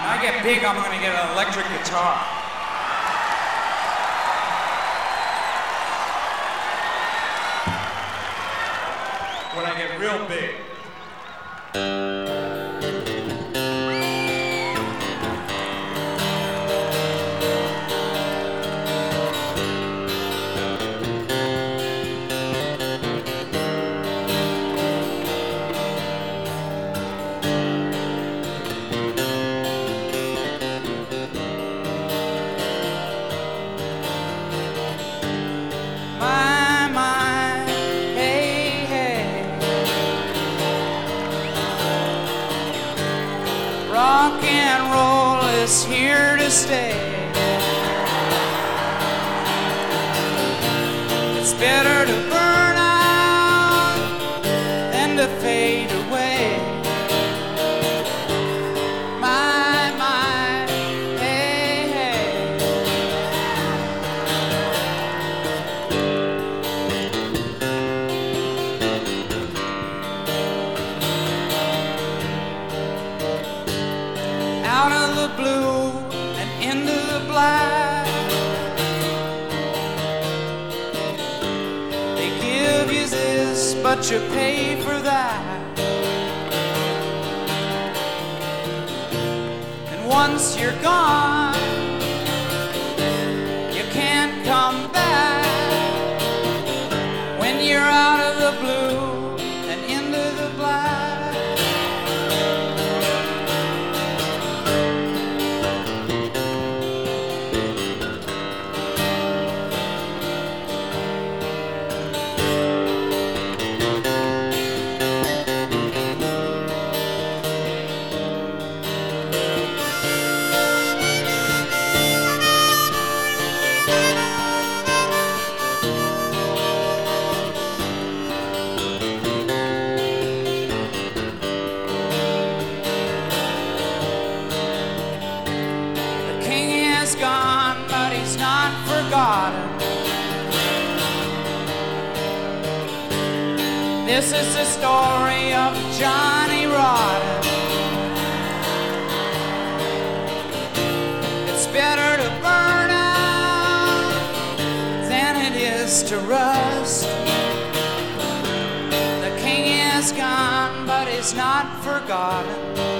I get big, I'm gonna get an electric guitar. When I get real big. Rock and roll is here to stay. It's better to burn out than to fade away. My, hey, hey. Out of the blue and into the black, they give you this, but you pay for that. And once you're gone, you can't come back. When you're out of the blue and into the black, gone, but he's not forgotten. This is the story of Johnny Rotten. It's better to burn out than it is to rust. The king is gone, but he's not forgotten.